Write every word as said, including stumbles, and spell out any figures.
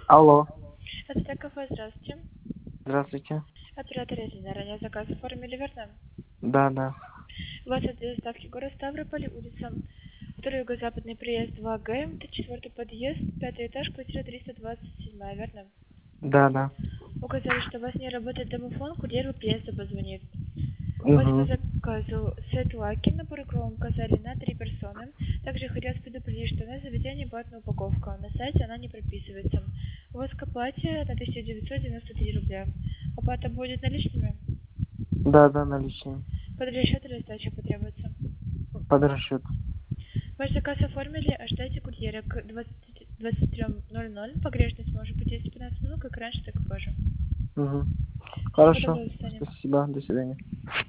Алло. Это кафе, здравствуйте. Здравствуйте. Оператор Резина. Ранее заказ оформили, верно? Да, да. У вас от доставки город Ставрополь, улица второй юго-западный приезд два Г, это четвертый подъезд, пятый этаж, квартира триста двадцать семь, верно? Да, да. Указали, что у вас не работает домофон, курьер у приезда позвонит. У вас по Угу. заказу сет лаки, набор к вам указали на три персоны. Также хотелось предупредить, что у нас заведение платная упаковка, на сайте она не прописывается. У вас к оплате на тысяча девятьсот девяносто три рубля. Оплата будет наличными? Да, да, наличные. Под расчет или сдача потребуется? Под расчет. Ваш заказ оформили, ожидайте курьера к двадцать три ноль ноль. Погрешность может быть десять-пятнадцать минут, как раньше, так и позже. Угу. Всего Хорошо. доброго, до свидания. Спасибо. До свидания.